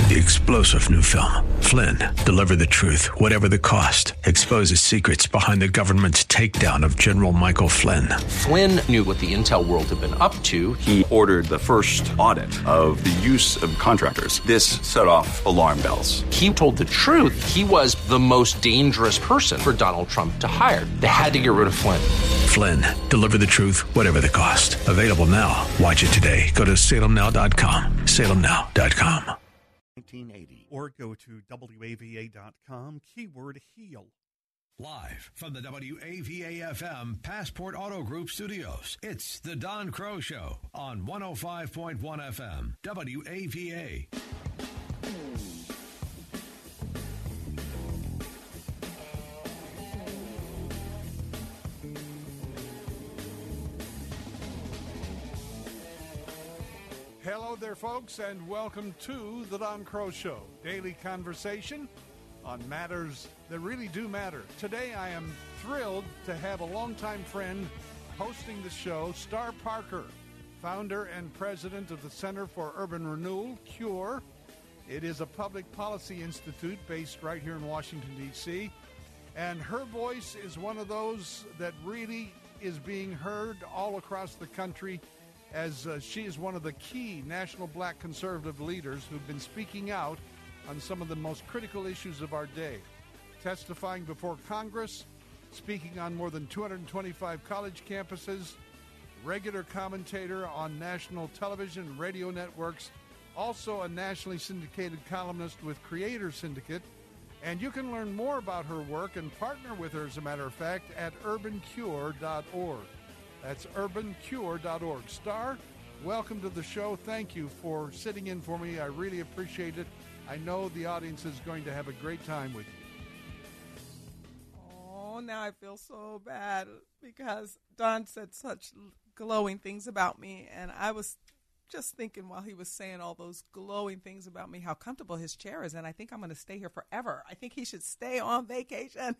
The explosive new film, Flynn, deliver the truth, whatever the cost, exposes secrets behind the government's takedown of General Michael Flynn. Flynn knew what the intel world had been up to. He ordered the first audit of the use of contractors. This set off alarm bells. He told the truth. He was the most dangerous person for Donald Trump to hire. They had to get rid of Flynn. Flynn, deliver the truth, whatever the cost. Available now. Watch it today. Go to salemnow.com. salemnow.com. 1980, or go to WAVA.com, keyword HEAL. Live from the WAVA-FM Passport Auto Group studios, it's the Don Crow Show on 105.1 FM, WAVA. Hello there, folks, and welcome to the Don Crow Show, daily conversation on matters that really do matter. Today, I am thrilled to have a longtime friend hosting the show, Star Parker, founder and president of the Center for Urban Renewal, CURE. It is a public policy institute based right here in Washington, D.C., and her voice is one of those that really is being heard all across the country, as she is one of the key national black conservative leaders who've been speaking out on some of the most critical issues of our day, testifying before Congress, speaking on more than 225 college campuses, regular commentator on national television and radio networks, also a nationally syndicated columnist with Creator Syndicate. And you can learn more about her work and partner with her, as a matter of fact, at urbancure.org. That's urbancure.org. Star, welcome to the show. Thank you for sitting in for me. I really appreciate it. I know the audience is going to have a great time with you. Oh, now I feel so bad because Don said such glowing things about me, and I was just thinking while he was saying all those glowing things about me, how comfortable his chair is, and I think I'm going to stay here forever. I think he should stay on vacation.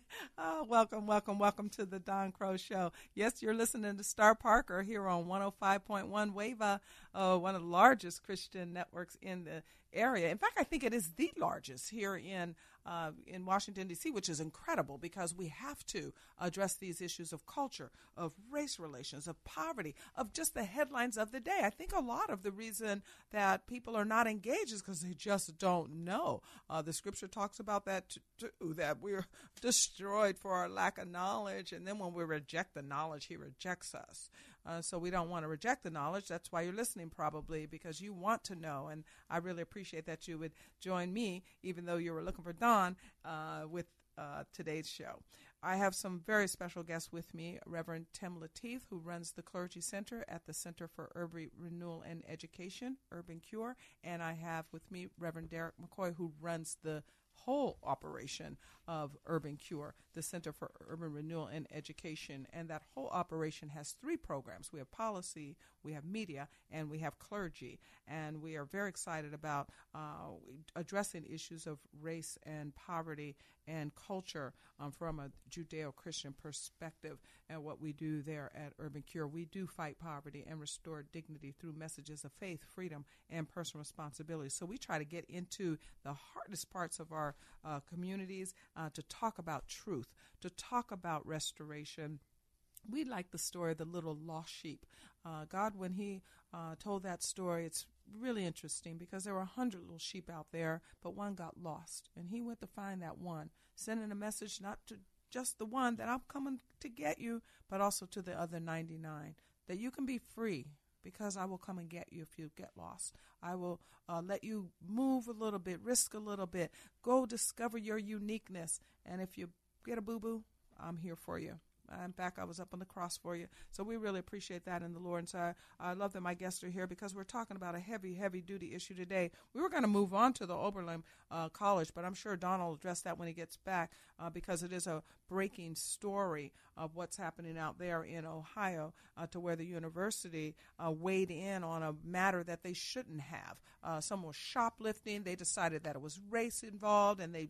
Welcome to the Don Crow Show. Yes, you're listening to Star Parker here on 105.1 WAVA, one of the largest Christian networks in the area. In fact, I think it is the largest here in Washington, D.C., which is incredible because we have to address these issues of culture, of race relations, of poverty, of just the headlines of the day. I think a lot of the reason that people are not engaged is because they just don't know. The scripture talks about that too, that we're destroyed for our lack of knowledge, and then when we reject the knowledge, he rejects us. So we don't want to reject the knowledge. That's why you're listening probably, because you want to know. And I really appreciate that you would join me, even though you were looking for Don, with today's show. I have some very special guests with me, Reverend Tim Lateef, who runs the Clergy Center at the Center for Urban Renewal and Education, Urban Cure. And I have with me Reverend Derek McCoy, who runs the whole operation of Urban Cure, the Center for Urban Renewal and Education. And that whole operation has three programs. We have policy, we have media, and we have clergy. And we are very excited about addressing issues of race and poverty and culture from a Judeo-Christian perspective. And what we do there at Urban Cure, we do fight poverty and restore dignity through messages of faith, freedom, and personal responsibility. So we try to get into the hardest parts of our communities to talk about truth, to talk about restoration. We like the story of the little lost sheep. God, when he told that story, it's really interesting because there were 100 little sheep out there, but one got lost. And he went to find that one, sending a message not to just the one that I'm coming to get you, but also to the other 99, that you can be free because I will come and get you if you get lost. I will let you move a little bit, risk a little bit, go discover your uniqueness. And if you get a boo-boo, I'm here for you. In fact, I was up on the cross for you. So we really appreciate that in the Lord. And so I love that my guests are here because we're talking about a heavy, heavy-duty issue today. We were going to move on to the Oberlin College, but I'm sure Don will address that when he gets back because it is a breaking story of what's happening out there in Ohio to where the university weighed in on a matter that they shouldn't have. Someone was shoplifting. They decided that it was race involved, and they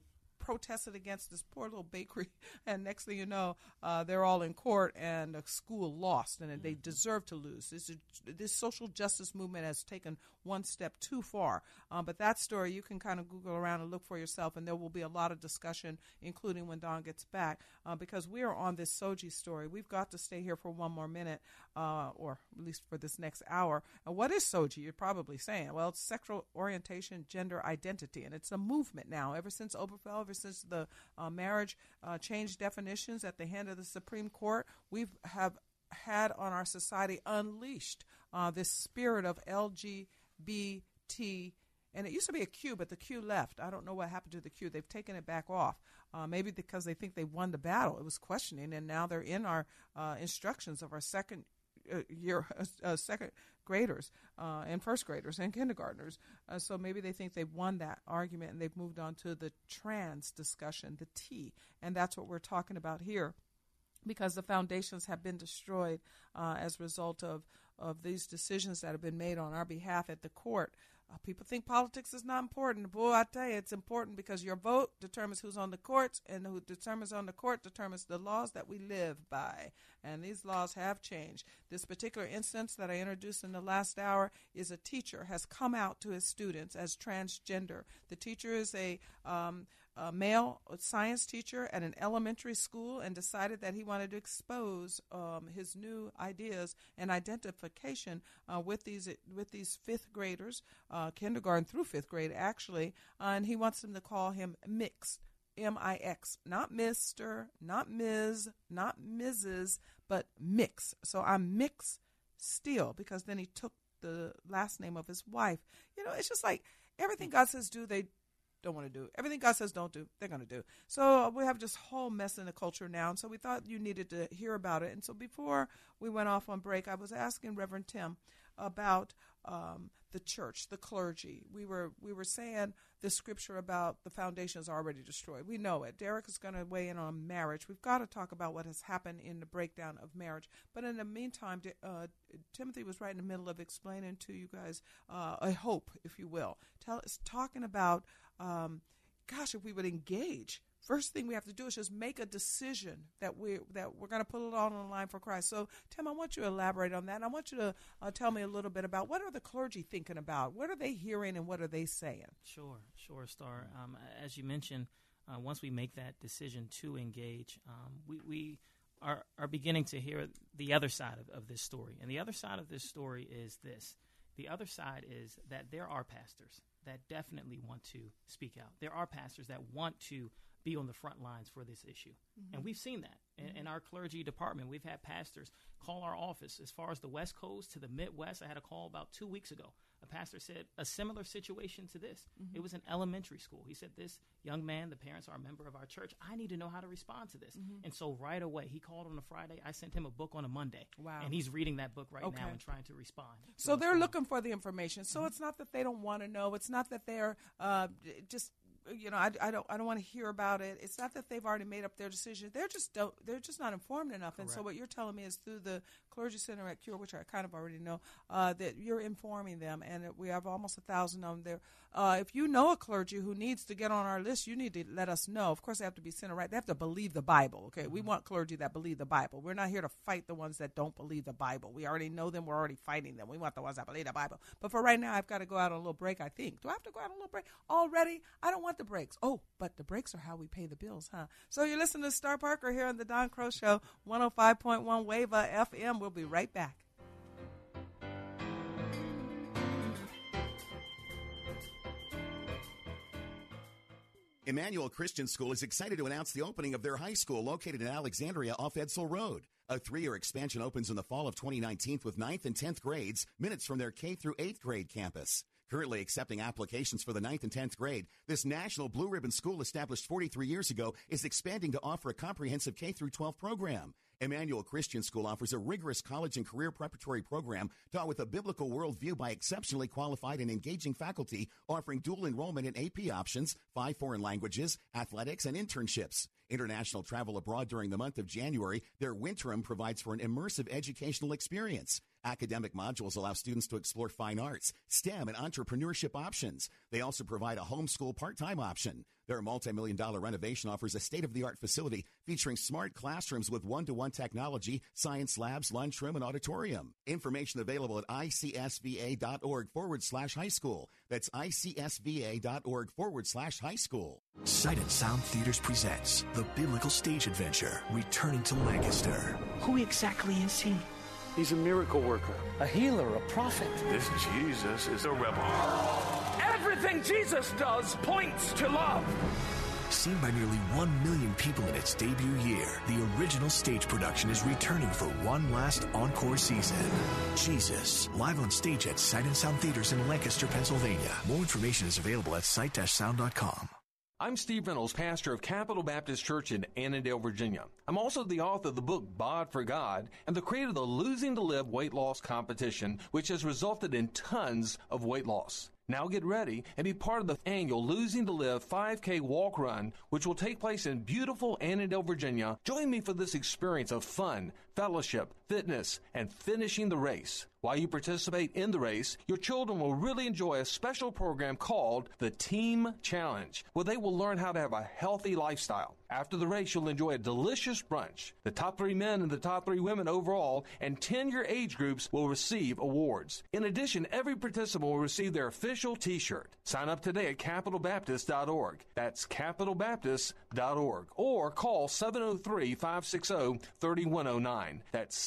protested against this poor little bakery, and next thing you know, they're all in court, and the school lost, and they deserve to lose. This social justice movement has taken one step too far. But that story, you can kind of Google around and look for yourself, and there will be a lot of discussion, including when Don gets back, because we are on this Soji story. We've got to stay here for one more minute, or at least for this next hour. And what is Soji? You're probably saying, well, it's sexual orientation, gender identity, and it's a movement now. Ever since Obergefell, ever since the marriage changed definitions at the hand of the Supreme Court, we've had on our society unleashed this spirit of LGBT, and it used to be a Q, but the Q left. I don't know what happened to the Q. They've taken it back off, maybe because they think they won the battle. It was questioning, and now they're in our instructions of our second graders and first graders and kindergartners. So maybe they think they've won that argument, and they've moved on to the trans discussion, the T, and that's what we're talking about here, because the foundations have been destroyed as a result of these decisions that have been made on our behalf at the court. People think politics is not important. Boy, I tell you, it's important, because your vote determines who's on the courts, and who determines on the court determines the laws that we live by. And these laws have changed. This particular instance that I introduced in the last hour is a teacher has come out to his students as transgender. The teacher is a male science teacher at an elementary school, and decided that he wanted to expose his new ideas and identification with these fifth graders, kindergarten through fifth grade actually, and he wants them to call him mixed, M-I-X, not Mr., not Ms., not Mrs., but Mix. So I'm Mix Steele, because then he took the last name of his wife. You know, it's just like everything God says do, they don't want to do. Everything God says don't do, they're going to do. So we have this whole mess in the culture now, and so we thought you needed to hear about it. And so before we went off on break, I was asking Reverend Tim about the church, the clergy. We were saying the scripture about the foundations already destroyed. We know it. Derek is going to weigh in on marriage. We've got to talk about what has happened in the breakdown of marriage. But in the meantime, Timothy was right in the middle of explaining to you guys a hope, if you will. Talking about, if we would engage. First thing we have to do is just make a decision that we're going to put it all on the line for Christ. So, Tim, I want you to elaborate on that. And I want you to tell me a little bit about what are the clergy thinking about? What are they hearing and what are they saying? Sure, Star. As you mentioned, once we make that decision to engage, we are beginning to hear the other side of this story. And the other side of this story is this. The other side is that there are pastors that definitely want to speak out. There are pastors that want to be on the front lines for this issue. Mm-hmm. And we've seen that in our clergy department. We've had pastors call our office as far as the West Coast to the Midwest. I had a call about 2 weeks ago. A pastor said a similar situation to this. Mm-hmm. It was an elementary school. He said, this young man, the parents are a member of our church. I need to know how to respond to this. Mm-hmm. And so right away, he called on a Friday. I sent him a book on a Monday. Wow. And he's reading that book now and trying to respond. So they're looking for the information. So it's not that they don't want to know. It's not that they're just... I don't want to hear about it. It's not that they've already made up their decision. They're just not informed enough. Correct. And so what you're telling me is through the Clergy Center at Cure, which I kind of already know, that you're informing them, and we have almost 1,000 of them there. If you know a clergy who needs to get on our list, you need to let us know. Of course, they have to be center right. They have to believe the Bible. Okay, mm-hmm. We want clergy that believe the Bible. We're not here to fight the ones that don't believe the Bible. We already know them. We're already fighting them. We want the ones that believe the Bible. But for right now, I've got to go out on a little break. I think. Do I have to go out on a little break already? I don't want the breaks. Oh, but the breaks are how we pay the bills, huh? So you're listening to Star Parker here on the Don Crow Show, 105.1 Wava FM. We'll be right back. Emmanuel Christian School is excited to announce the opening of their high school located in Alexandria off Edsel Road. A 3-year expansion opens in the fall of 2019 with 9th and 10th grades, minutes from their K through 8th grade campus. Currently accepting applications for the 9th and 10th grade, this national Blue Ribbon school established 43 years ago is expanding to offer a comprehensive K through 12 program. Emmanuel Christian School offers a rigorous college and career preparatory program taught with a biblical worldview by exceptionally qualified and engaging faculty, offering dual enrollment in AP options, 5 foreign languages, athletics, and internships. International travel abroad during the month of January, their Winterim provides for an immersive educational experience. Academic modules allow students to explore fine arts, STEM, and entrepreneurship options. They also provide a homeschool part-time option. Their multi-million-dollar renovation offers a state-of-the-art facility featuring smart classrooms with one-to-one technology, science labs, lunchroom, and auditorium. Information available at icsva.org/high school. That's icsva.org/high school. Sight and Sound Theaters presents The Biblical Stage Adventure, Returning to Lancaster. Who exactly is he? He's a miracle worker, a healer, a prophet. This Jesus is a rebel. Everything Jesus does points to love. Seen by nearly 1 million people in its debut year, the original stage production is returning for one last encore season. Jesus, live on stage at Sight and Sound Theaters in Lancaster, Pennsylvania. More information is available at sight-sound.com. I'm Steve Reynolds, pastor of Capital Baptist Church in Annandale, Virginia. I'm also the author of the book Bod for God and the creator of the Losing to Live weight loss competition, which has resulted in tons of weight loss. Now get ready and be part of the annual Losing to Live 5K walk run, which will take place in beautiful Annandale, Virginia. Join me for this experience of fun, fellowship, fitness, and finishing the race. While you participate in the race, your children will really enjoy a special program called the Team Challenge, where they will learn how to have a healthy lifestyle. After the race, you'll enjoy a delicious brunch. The top 3 men and the top 3 women overall and 10-year age groups will receive awards. In addition, every participant will receive their official T-shirt. Sign up today at capitalbaptist.org. That's capitalbaptist.org. Or call 703-560-3109. That's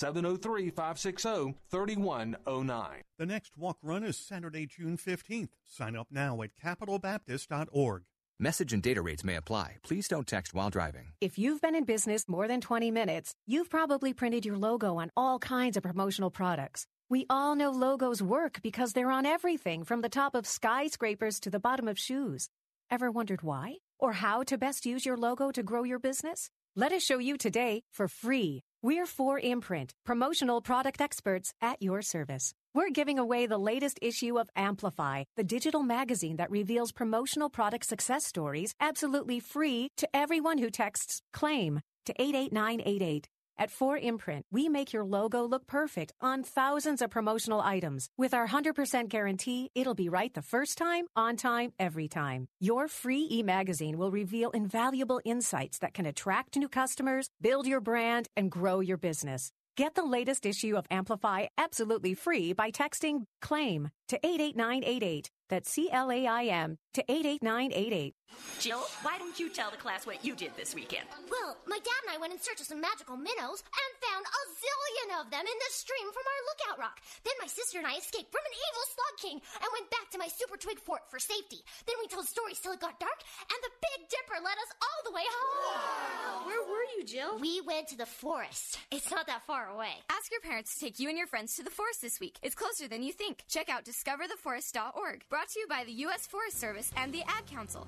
703-560-3109. The next walk run is Saturday, June 15th. Sign up now at capitalbaptist.org. Message and data rates may apply. Please don't text while driving. If you've been in business more than 20 minutes, you've probably printed your logo on all kinds of promotional products. We all know logos work because they're on everything from the top of skyscrapers to the bottom of shoes. Ever wondered why? Or how to best use your logo to grow your business? Let us show you today for free. We're 4imprint, promotional product experts at your service. We're giving away the latest issue of Amplify, the digital magazine that reveals promotional product success stories absolutely free to everyone who texts CLAIM to 88988. At 4imprint, we make your logo look perfect on thousands of promotional items. With our 100% guarantee, it'll be right the first time, on time, every time. Your free e-magazine will reveal invaluable insights that can attract new customers, build your brand, and grow your business. Get the latest issue of Amplify absolutely free by texting CLAIM to 88988. That's CLAIM to 88988. Jill, why don't you tell the class what you did this weekend? Well, my dad and I went in search of some magical minnows and found a zillion of them in the stream from our lookout rock. Then my sister and I escaped from an evil slug king and went back to my super twig fort for safety. Then we told stories till it got dark, and the Big Dipper led us all the way home. Wow. Where were you, Jill? We went to the forest. It's not that far away. Ask your parents to take you and your friends to the forest this week. It's closer than you think. Check out discovertheforest.org. Brought to you by the U.S. Forest Service and the Ad Council.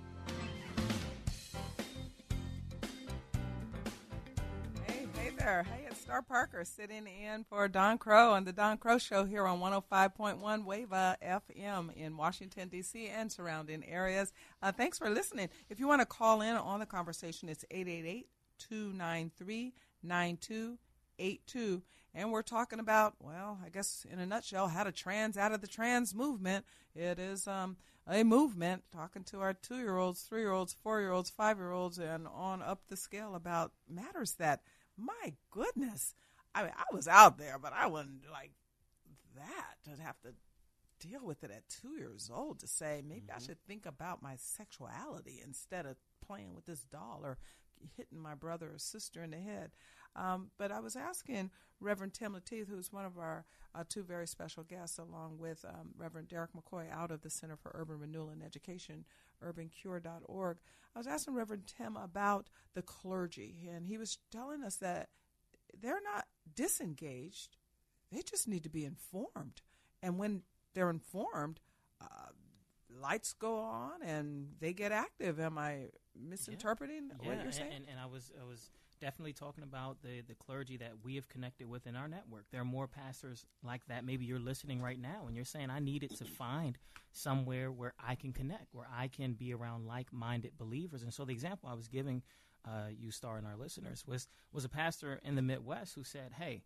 Hey there. Hey, it's Star Parker sitting in for Don Crow on the Don Crow Show here on 105.1 WAVA FM in Washington, D.C. and surrounding areas. Thanks for listening. If you want to call in on the conversation, it's 888-293-9282. And we're talking about, well, I guess in a nutshell, how to trans out of the trans movement. It is a movement, talking to our 2-year-olds, 3-year-olds, 4-year-olds, 5-year-olds, and on up the scale about matters that, my goodness, I mean, I was out there, but I wasn't like that to have to deal with it at 2 years old to say, maybe I should think about my sexuality instead of playing with this doll or hitting my brother or sister in the head. But I was asking Reverend Tim Lateef, who's one of our 2 very special guests, along with Reverend Derek McCoy out of the Center for Urban Renewal and Education, urbancure.org. I was asking Reverend Tim about the clergy, and he was telling us that they're not disengaged. They just need to be informed. And when they're informed, lights go on and they get active. Am I misinterpreting what you're saying? And I was definitely talking about the clergy that we have connected with in our network. There are more pastors like that. Maybe you're listening right now and you're saying, I needed to find somewhere where I can connect, where I can be around like-minded believers. And so the example I was giving you, Star, and our listeners was a pastor in the Midwest who said, hey,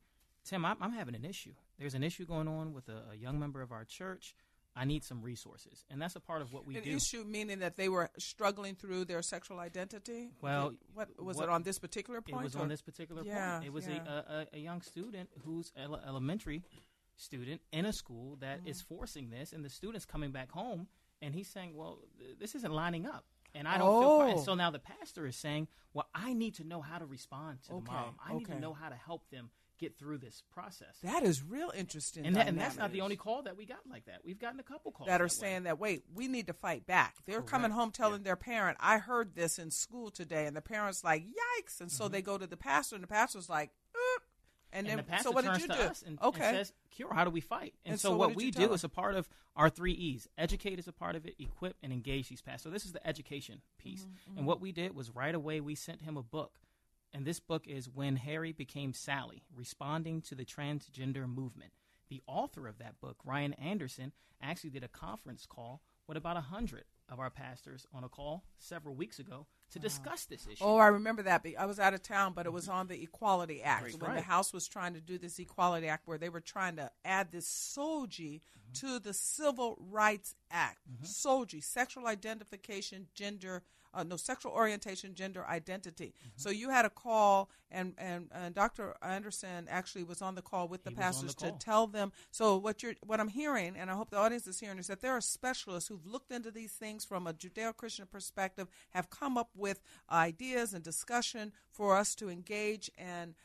Tim, I'm having an issue. There's an issue going on with a young member of our church. I need some resources. And that's a part of what we do. An issue meaning that they were struggling through their sexual identity? Well, what was it on this particular point? It was on this particular point. It was a young student who's an elementary student in a school that is forcing this, and the student's coming back home, and he's saying, well, this isn't lining up. And I don't feel and so now the pastor is saying, well, I need to know how to respond to the mom. I need to know how to help them get through this process. That is real interesting. And that's not the only call that we got like that. We've gotten a couple calls that are saying that, wait, we need to fight back. They're coming home telling their parent, I heard this in school today. And the parent's like, yikes. And so they go to the pastor, and the pastor's like, And then, the pastor so what turns did you to do? us and says, Kiora, how do we fight? And so what we do is a part of our 3 E's. Educate is a part of it, equip, and engage these pastors. So this is the education piece. And what we did was right away we sent him a book. And this book is When Harry Became Sally, Responding to the Transgender Movement. The author of that book, Ryan Anderson, actually did a conference call with about 100 of our pastors on a call several weeks ago to discuss this issue. Oh, I remember that. I was out of town, but it was on the Equality Act. When the House was trying to do this Equality Act where they were trying to add this SOGI to the Civil Rights Act. SOGI, sexual identification, sexual orientation, gender identity. So you had a call, and Dr. Anderson actually was on the call with the pastors to tell them. So what I'm hearing, and I hope the audience is hearing, is that there are specialists who've looked into these things from a Judeo-Christian perspective, have come up with ideas and discussion for us to engage and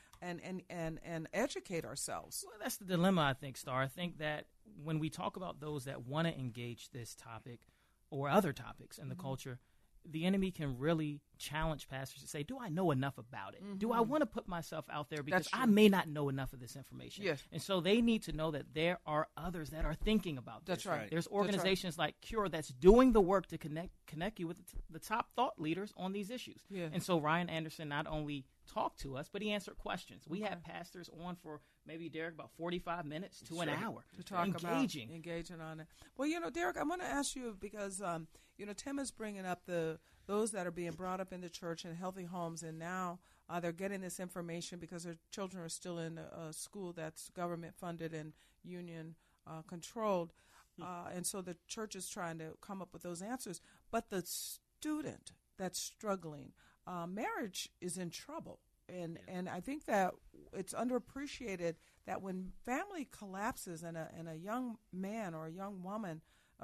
educate ourselves. Well, that's the dilemma, I think, Star. I think that when we talk about those that want to engage this topic or other topics in the culture, the enemy can really challenge pastors to say, do I know enough about it? Do I want to put myself out there because I may not know enough of this information? Yes. And so they need to know that there are others that are thinking about this. That's right. There's organizations like Cure that's doing the work to connect you with the top thought leaders on these issues. Yeah. And so Ryan Anderson not only talked to us, but he answered questions. We had pastors on for maybe, Derek, about 45 minutes to an hour to talk engaging on it. Well, Derek, I want to ask you because Tim is bringing up those that are being brought up in the church in healthy homes, and now they're getting this information because their children are still in a school that's government funded and union controlled, and so the church is trying to come up with those answers. But the student that's struggling, marriage is in trouble. And I think that it's underappreciated that when family collapses and a young man or a young woman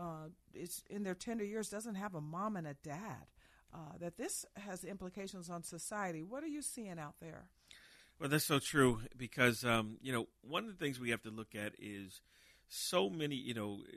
is in their tender years doesn't have a mom and a dad, that this has implications on society. What are you seeing out there? Well, that's so true because, one of the things we have to look at is so many,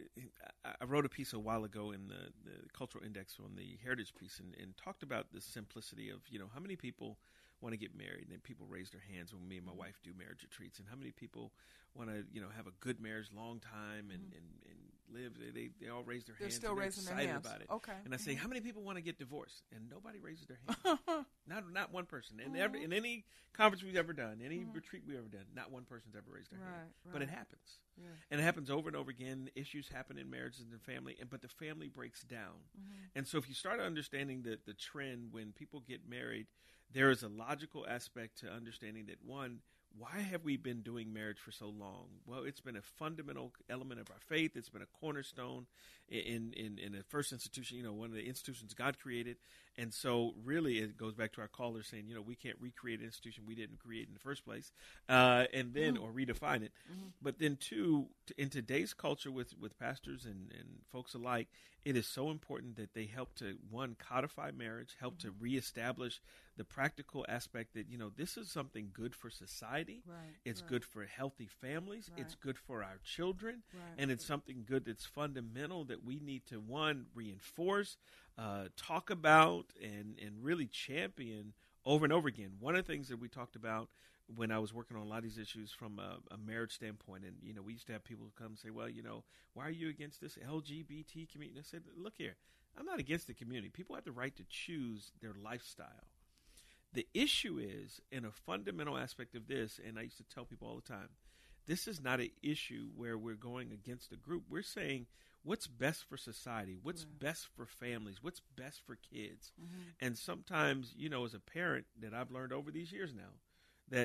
I wrote a piece a while ago in the Cultural Index on the Heritage piece and talked about the simplicity of, how many people want to get married, and then people raise their hands when me and my wife do marriage retreats, and how many people want to, have a good marriage, long time, and live. They all raise their hands. They're still raising their hands. About it. Okay. And I say, how many people want to get divorced? And nobody raises their hand. not one person. And in any conference we've ever done, any retreat we've ever done, not one person's ever raised their hand. Right. But it happens. Yeah. And it happens over and over again. Issues happen in marriages and family, but the family breaks down. And so if you start understanding the trend when people get married, there is a logical aspect to understanding that, one, why have we been doing marriage for so long? Well, it's been a fundamental element of our faith. It's been a cornerstone in the first institution, one of the institutions God created. And so really it goes back to our caller saying, we can't recreate an institution we didn't create in the first place, and then or redefine it. But then two, in today's culture with pastors and folks alike, it is so important that they help to, one, codify marriage, help to reestablish the practical aspect that, this is something good for society. Right, it's good for healthy families. Right. It's good for our children. Right. And it's something good that's fundamental that we need to, one, reinforce, talk about, and really champion over and over again. One of the things that we talked about when I was working on a lot of these issues from a marriage standpoint, and, we used to have people come and say, well, why are you against this LGBT community? And I said, look here, I'm not against the community. People have the right to choose their lifestyle. The issue is, in a fundamental aspect of this, and I used to tell people all the time, this is not an issue where we're going against a group. We're saying what's best for society, what's best for families, what's best for kids. And sometimes, as a parent that I've learned over these years now, that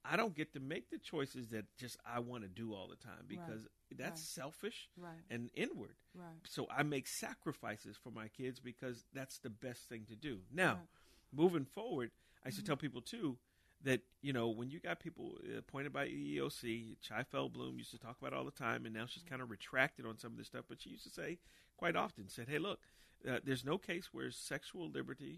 I don't get to make the choices that just I want to do all the time, because that's selfish and inward. Right. So I make sacrifices for my kids because that's the best thing to do. Now, moving forward, I should tell people too that, you know, when you got people appointed by EEOC, Chai Feldblum used to talk about it all the time, and now she's kind of retracted on some of this stuff, but she used to say quite often, said, hey, look, there's no case where sexual liberty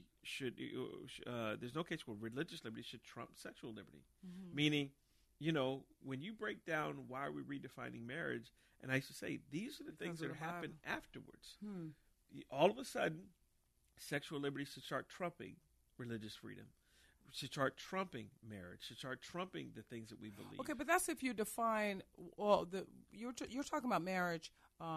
there's no case where religious liberty should trump sexual liberty. Meaning, you know, when you break down why we're redefining marriage, and I used to say, these are the things that happen afterwards. All of a sudden, sexual liberty should start trumping religious freedom, should start trumping marriage, should start trumping the things that we believe. Okay, but that's if you define, well, you're talking about marriage.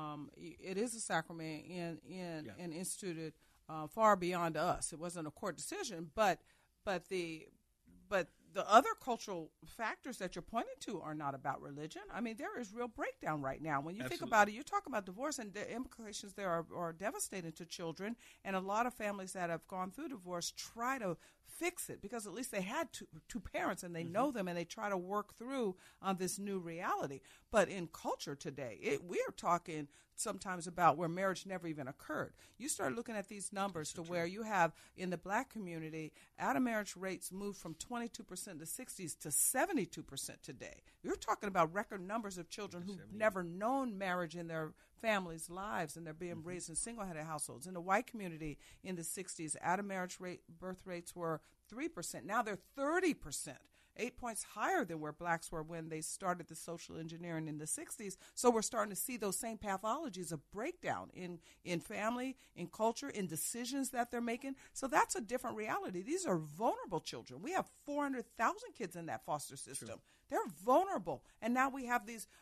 It is a sacrament and instituted far beyond us. It wasn't a court decision, but the other cultural factors that you're pointing to are not about religion. I mean, there is real breakdown right now. When you think about it, you talk about divorce, and the implications there are devastating to children. And a lot of families that have gone through divorce try to fix it because at least they had two parents and they know them, and they try to work through this new reality. But in culture today, we are talking sometimes about where marriage never even occurred. You start looking at these numbers to where you have in the black community, out-of-marriage rates moved from 22% in the 60s to 72% today. You're talking about record numbers of children who've never known marriage in their families' lives, and they're being raised in single-headed households. In the white community in the 60s, out-of-marriage birth rates were 3%. Now they're 30%. 8 points higher than where blacks were when they started the social engineering in the 60s. So we're starting to see those same pathologies of breakdown in family, in culture, in decisions that they're making. So that's a different reality. These are vulnerable children. We have 400,000 kids in that foster system. True. They're vulnerable. And now we have these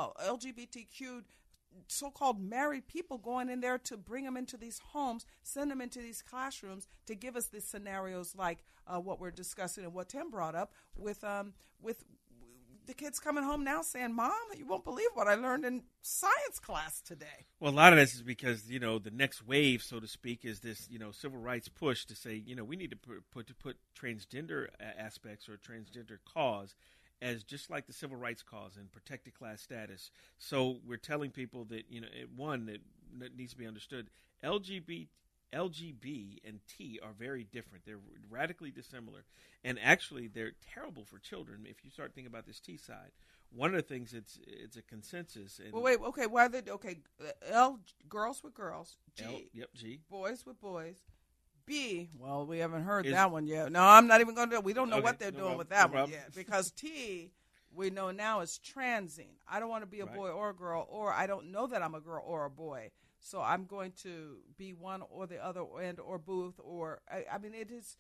LGBTQ so-called married people going in there to bring them into these homes, send them into these classrooms to give us these scenarios like what we're discussing and what Tim brought up with the kids coming home now saying, Mom, you won't believe what I learned in science class today. Well, a lot of this is because, you know, the next wave, so to speak, is this, you know, civil rights push to say, you know, we need to put transgender aspects or transgender cause as just like the civil rights cause and protected class status. So we're telling people that, you know, one, that needs to be understood, LGB and T are very different. They're radically dissimilar. And actually, they're terrible for children if you start thinking about this T side. One of the things, it's a consensus. And wait, okay, why are they, okay, L, girls with girls, G. G. Boys with boys. B, well, we haven't heard that one yet. No, I'm not even going to. We don't know what they're doing with that one yet. Because T, we know now is transing. I don't want to be a boy or a girl, or I don't know that I'm a girl or a boy. So I'm going to be one or the other, and or both. Or I mean,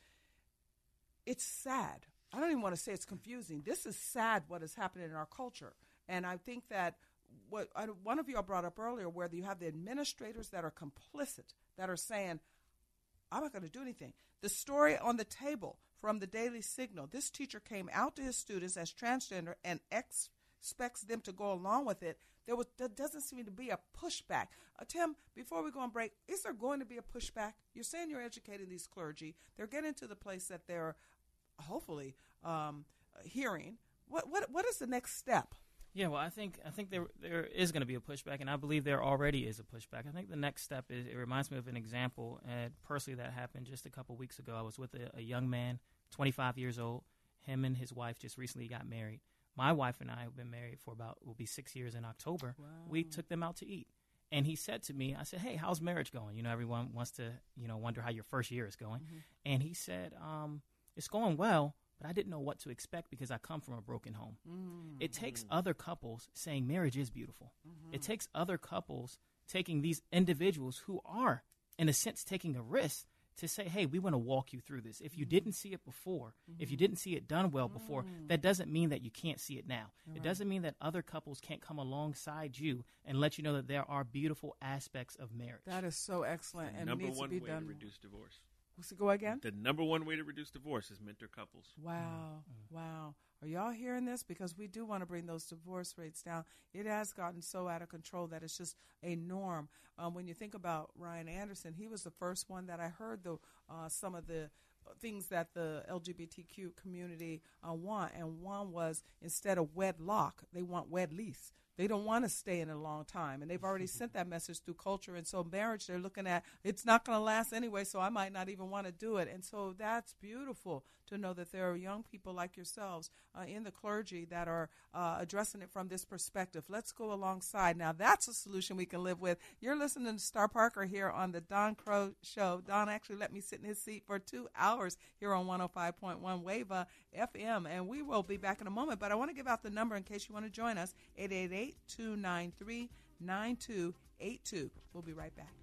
it's sad. I don't even want to say it's confusing. This is sad what is happening in our culture. And I think that one of y'all brought up earlier, where you have the administrators that are complicit, that are saying, I'm not going to do anything. The story on the table from the Daily Signal, this teacher came out to his students as transgender and expects them to go along with it. There doesn't seem to be a pushback. Tim, before we go on break, is there going to be a pushback? You're saying you're educating these clergy. They're getting to the place that they're hopefully hearing. What is the next step? Yeah, well, I think there is going to be a pushback, and I believe there already is a pushback. I think the next step is, it reminds me of an example, personally, that happened just a couple weeks ago. I was with a young man, 25 years old. Him and his wife just recently got married. My wife and I have been married for will be 6 years in October. Wow. We took them out to eat. And he said to me, I said, hey, how's marriage going? You know, everyone wants to, you know, wonder how your first year is going. Mm-hmm. And he said, it's going well, but I didn't know what to expect because I come from a broken home. Mm-hmm. It takes other couples saying marriage is beautiful. Mm-hmm. It takes other couples taking these individuals who are, in a sense, taking a risk to say, hey, we want to walk you through this. If you didn't see it before, if you didn't see it done well before, that doesn't mean that you can't see it now. Right. It doesn't mean that other couples can't come alongside you and let you know that there are beautiful aspects of marriage. That is so excellent, and needs to be done. Number one way to reduce divorce. What's it go again? The number one way to reduce divorce is mentor couples. Wow. Wow. Are y'all hearing this? Because we do want to bring those divorce rates down. It has gotten so out of control that it's just a norm. When you think about Ryan Anderson, he was the first one that I heard some of the things that the LGBTQ community want, and one was instead of wedlock, they want wed lease. They don't want to stay in a long time, and they've already sent that message through culture. And so marriage, they're looking at, it's not going to last anyway, so I might not even want to do it. And so that's beautiful to know that there are young people like yourselves in the clergy that are addressing it from this perspective. Let's go alongside. Now, that's a solution we can live with. You're listening to Star Parker here on the Don Crow Show. Don actually let me sit in his seat for 2 hours here on 105.1 WAVA FM, and we will be back in a moment. But I want to give out the number in case you want to join us, 888-293-9282. We'll be right back.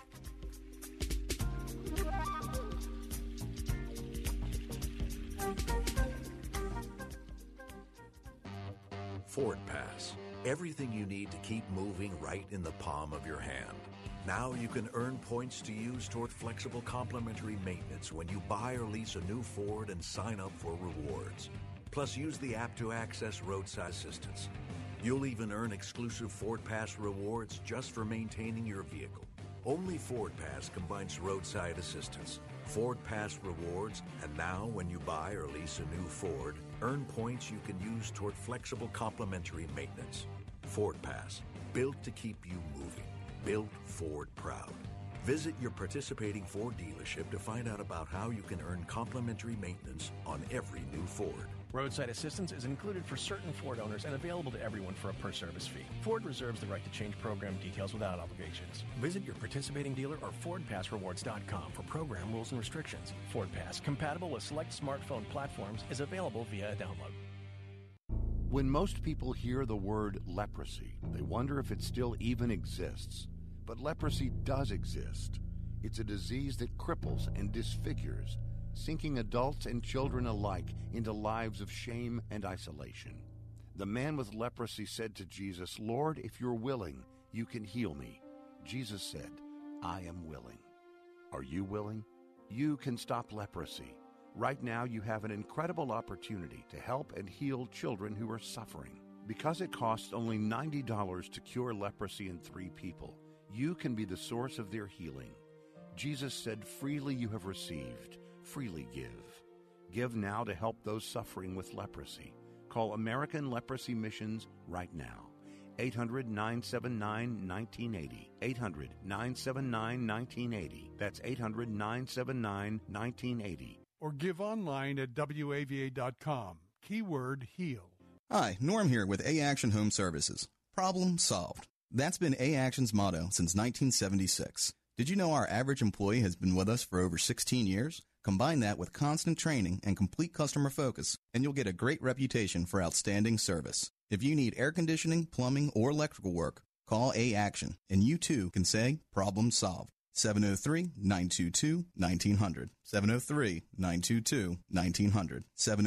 Ford Pass. Everything you need to keep moving right in the palm of your hand. Now you can earn points to use toward flexible complimentary maintenance when you buy or lease a new Ford and sign up for rewards. Plus, use the app to access roadside assistance. You'll even earn exclusive Ford Pass rewards just for maintaining your vehicle. Only Ford Pass combines roadside assistance, Ford Pass rewards, and now when you buy or lease a new Ford, earn points you can use toward flexible complimentary maintenance. Ford Pass, built to keep you moving. Built Ford proud. Visit your participating Ford dealership to find out about how you can earn complimentary maintenance on every new Ford. Roadside assistance is included for certain Ford owners and available to everyone for a per-service fee. Ford reserves the right to change program details without obligations. Visit your participating dealer or FordPassRewards.com for program rules and restrictions. Ford Pass, compatible with select smartphone platforms, is available via a download. When most people hear the word leprosy, they wonder if it still even exists. But leprosy does exist. It's a disease that cripples and disfigures, sinking adults and children alike into lives of shame and isolation. The man with leprosy said to Jesus, "Lord, if you're willing, you can heal me." Jesus said, "I am willing." Are you willing? You can stop leprosy. Right now, you have an incredible opportunity to help and heal children who are suffering. Because it costs only $90 to cure leprosy in 3 people, you can be the source of their healing. Jesus said, "Freely you have received, freely give." Give now to help those suffering with leprosy. Call American Leprosy Missions right now. 800-979-1980. 800-979-1980. That's 800-979-1980. Or give online at WAVA.com. Keyword HEAL. Hi, Norm here with A-Action Home Services. Problem solved. That's been A-Action's motto since 1976. Did you know our average employee has been with us for over 16 years? Combine that with constant training and complete customer focus, and you'll get a great reputation for outstanding service. If you need air conditioning, plumbing, or electrical work, call A-Action, and you too can say, problem solved. 703-922-1900. 703-922-1900.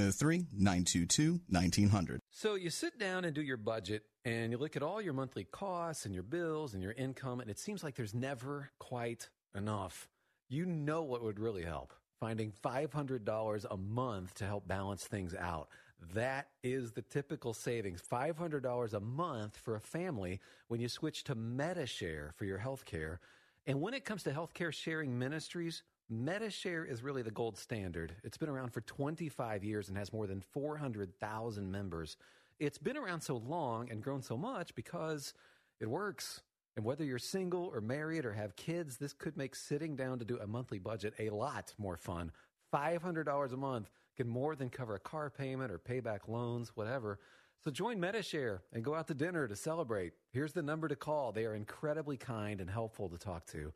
703-922-1900. So you sit down and do your budget, and you look at all your monthly costs and your bills and your income, and it seems like there's never quite enough. You know what would really help? Finding $500 a month to help balance things out. That is the typical savings, $500 a month for a family when you switch to Medi-Share for your health care. And when it comes to healthcare sharing ministries, Medi-Share is really the gold standard. It's been around for 25 years and has more than 400,000 members. It's been around so long and grown so much because it works. And whether you're single or married or have kids, this could make sitting down to do a monthly budget a lot more fun. $500 a month can more than cover a car payment or pay back loans, whatever. So join Medi-Share and go out to dinner to celebrate. Here's the number to call. They are incredibly kind and helpful to talk to.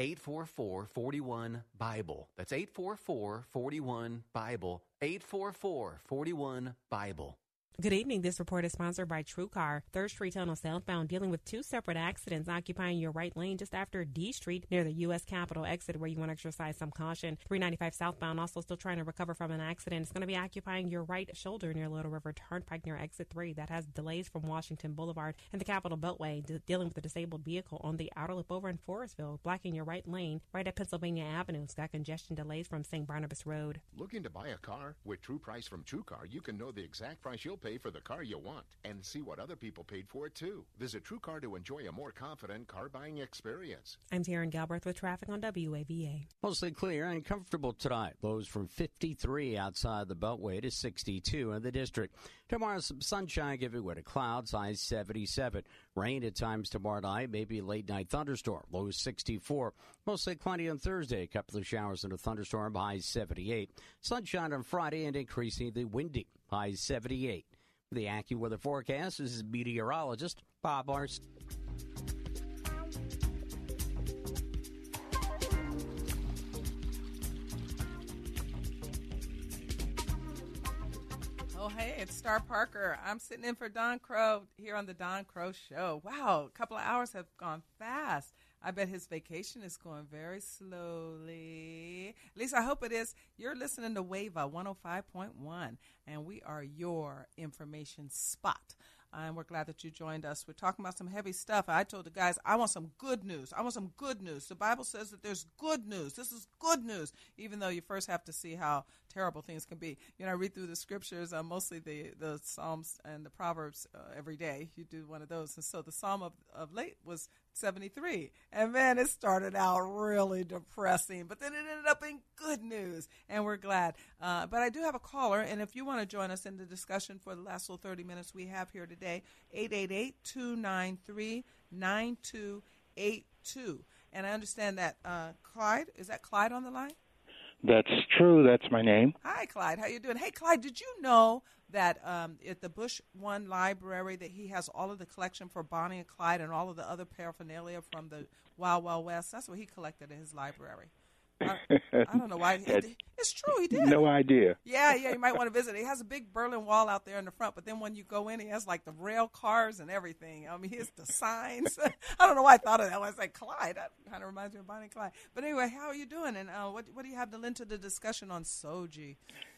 844-41-BIBLE. That's 844-41-BIBLE. 844-41-BIBLE. Good evening. This report is sponsored by TrueCar. 3rd Street Tunnel southbound dealing with 2 separate accidents occupying your right lane just after D Street near the U.S. Capitol exit where you want to exercise some caution. 395 southbound also still trying to recover from an accident. It's going to be occupying your right shoulder near Little River Turnpike near exit 3. That has delays from Washington Boulevard and the Capitol Beltway dealing with a disabled vehicle on the outer lip over in Forestville, blocking your right lane right at Pennsylvania Avenue. It's got congestion delays from St. Barnabas Road. Looking to buy a car? With True Price from TrueCar, you can know the exact price you'll pay pay for the car you want and see what other people paid for it, too. Visit TrueCar to enjoy a more confident car-buying experience. I'm Taryn Galbraith with traffic on WAVA. Mostly clear and comfortable tonight. Lows from 53 outside the Beltway to 62 in the district. Tomorrow, some sunshine giving way to clouds, highs 77. Rain at times tomorrow night, maybe a late-night thunderstorm, lows 64. Mostly cloudy on Thursday, a couple of showers and a thunderstorm, highs 78. Sunshine on Friday and increasingly windy, highs 78. The AccuWeather forecast, this is meteorologist Bob Arst. Oh, hey, it's Star Parker. I'm sitting in for Don Crow here on the Don Crow Show. Wow, a couple of hours have gone fast. I bet his vacation is going very slowly. At least I hope it is. You're listening to WAVA 105.1, and we are your information spot. And we're glad that you joined us. We're talking about some heavy stuff. I told the guys, I want some good news. I want some good news. The Bible says that there's good news. This is good news, even though you first have to see how terrible things can be. You know, I read through the scriptures, mostly the Psalms and the Proverbs every day. You do one of those. And so the Psalm of late was 73. And, man, it started out really depressing. But then it ended up in good news, and we're glad. But I do have a caller, and if you want to join us in the discussion for the last little 30 minutes we have here today, 888-293-9282. And I understand that Clyde, is that Clyde on the line? That's true. That's my name. Hi, Clyde. How you doing? Hey, Clyde, did you know that at the Bush One Library that he has all of the collection for Bonnie and Clyde and all of the other paraphernalia from the Wild Wild West? That's what he collected in his library. I don't know why. It's true, he did. No idea. Yeah, you might want to visit. He has a big Berlin Wall out there in the front, but then when you go in, he has like the rail cars and everything. I mean, here's the signs. I don't know why I thought of that when I said Clyde. That kind of reminds me of Bonnie and Clyde. But anyway, how are you doing? And what do you have to lend to the discussion on Soji?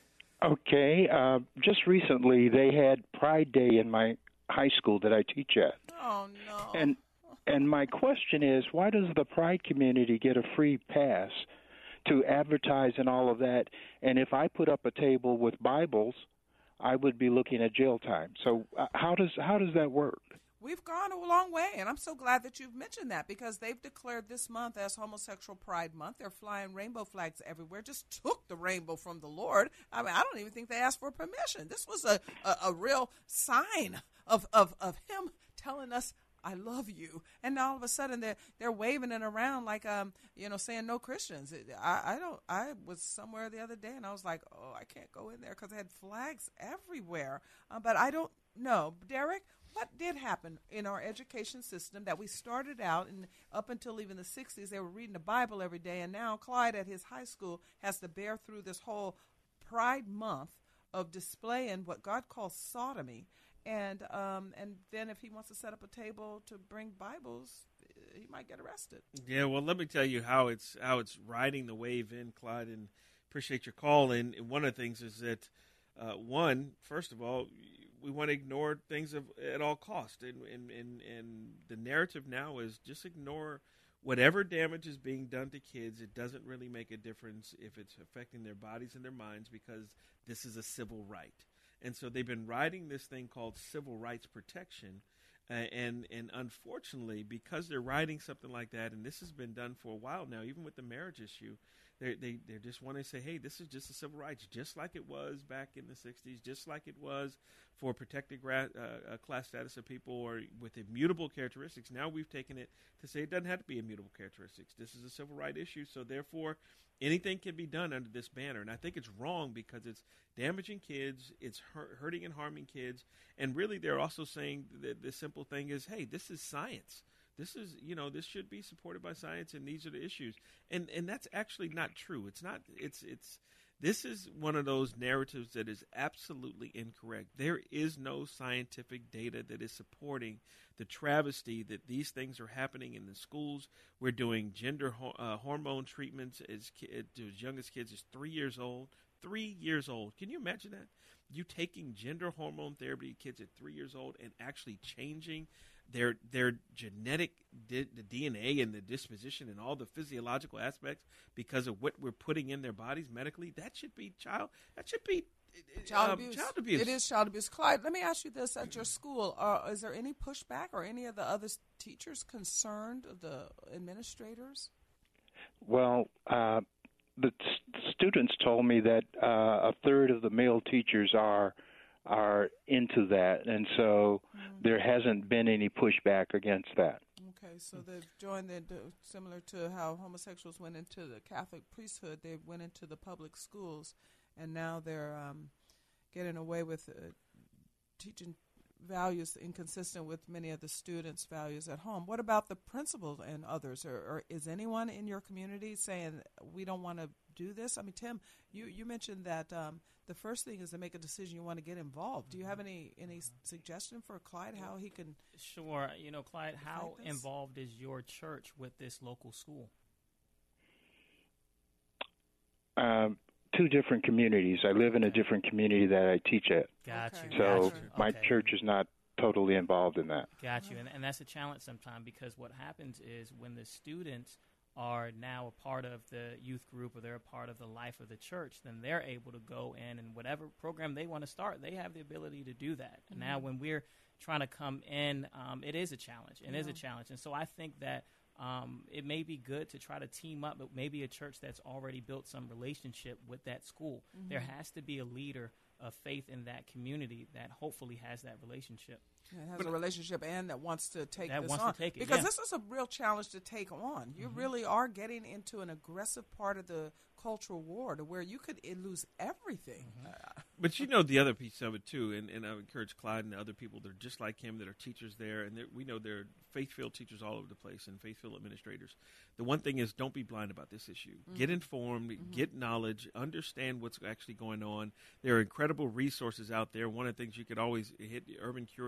Okay. Just recently, they had Pride Day in my high school that I teach at. Oh, no. And my question is, why does the Pride community get a free pass to advertise and all of that? And if I put up a table with Bibles, I would be looking at jail time. So how does that work? We've gone a long way, and I'm so glad that you've mentioned that, because they've declared this month as Homosexual Pride Month. They're flying rainbow flags everywhere. Just took the rainbow from the Lord. I mean, I don't even think they asked for permission. This was a real sign of him telling us, I love you. And all of a sudden they're waving it around like, saying no Christians. I was somewhere the other day and I was like, oh, I can't go in there because they had flags everywhere. But I don't know. Derek, what did happen in our education system that we started out and up until even the 60s, they were reading the Bible every day. And now Clyde at his high school has to bear through this whole Pride Month of displaying what God calls sodomy. And then if he wants to set up a table to bring Bibles, he might get arrested. Yeah, well, let me tell you how it's riding the wave in, Clyde, and appreciate your call. And one of the things is that, first of all, we want to ignore things at all costs. And the narrative now is just ignore whatever damage is being done to kids. It doesn't really make a difference if it's affecting their bodies and their minds, because this is a civil right. And so they've been riding this thing called civil rights protection, and unfortunately, because they're riding something like that, and this has been done for a while now, even with the marriage issue, they just want to say, hey, this is just a civil rights, just like it was back in the 60s, just like it was for protected class status of people or with immutable characteristics. Now we've taken it to say it doesn't have to be immutable characteristics. This is a civil rights issue, so therefore anything can be done under this banner. And I think it's wrong because it's damaging kids, it's hurting and harming kids, and really they're also saying that the simple thing is, hey, this is science. This is, this should be supported by science, and these are the issues. And that's actually not true. It's not. This is one of those narratives that is absolutely incorrect. There is no scientific data that is supporting the travesty that these things are happening in the schools. We're doing gender hormone treatments as young as kids as 3 years old. 3 years old. Can you imagine that? You taking gender hormone therapy to kids at 3 years old and actually changing their genetic the DNA and the disposition and all the physiological aspects because of what we're putting in their bodies medically. That should be Child abuse. It is child abuse. Clyde, let me ask you this. At your school, is there any pushback or any of the other teachers concerned, the administrators? Well, the students told me that a third of the male teachers are into that, and so there hasn't been any pushback against that. Okay, so they've joined similar to how homosexuals went into the Catholic priesthood, they went into the public schools, and now they're getting away with teaching values inconsistent with many of the students' values at home. What about the principals and others? Or is anyone in your community saying, we don't want to do this? I mean, Tim, you mentioned that the first thing is to make a decision you want to get involved. Do you have any suggestion for Clyde how he can? Sure. Clyde, how involved is your church with this local school? Two different communities. I live in a different community that I teach at. Got you. So my church is not totally involved in that. Got you. And that's a challenge sometimes, because what happens is when the students are now a part of the youth group or they're a part of the life of the church, then they're able to go in and whatever program they want to start, they have the ability to do that. Mm-hmm. Now when we're trying to come in, it is a challenge. It is a challenge. And so I think that it may be good to try to team up with maybe a church that's already built some relationship with that school. Mm-hmm. There has to be a leader of faith in that community that hopefully has that relationship. Yeah, has a relationship and that wants to take this on. Because this is a real challenge to take on. You really are getting into an aggressive part of the cultural war to where you could lose everything. Mm-hmm. But the other piece of it, too, and I would encourage Clyde and the other people that are just like him that are teachers there, and we know there are faith-filled teachers all over the place and faith-filled administrators. The one thing is, don't be blind about this issue. Mm-hmm. Get informed, get knowledge, understand what's actually going on. There are incredible resources out there. One of the things you could always hit Urban Cure,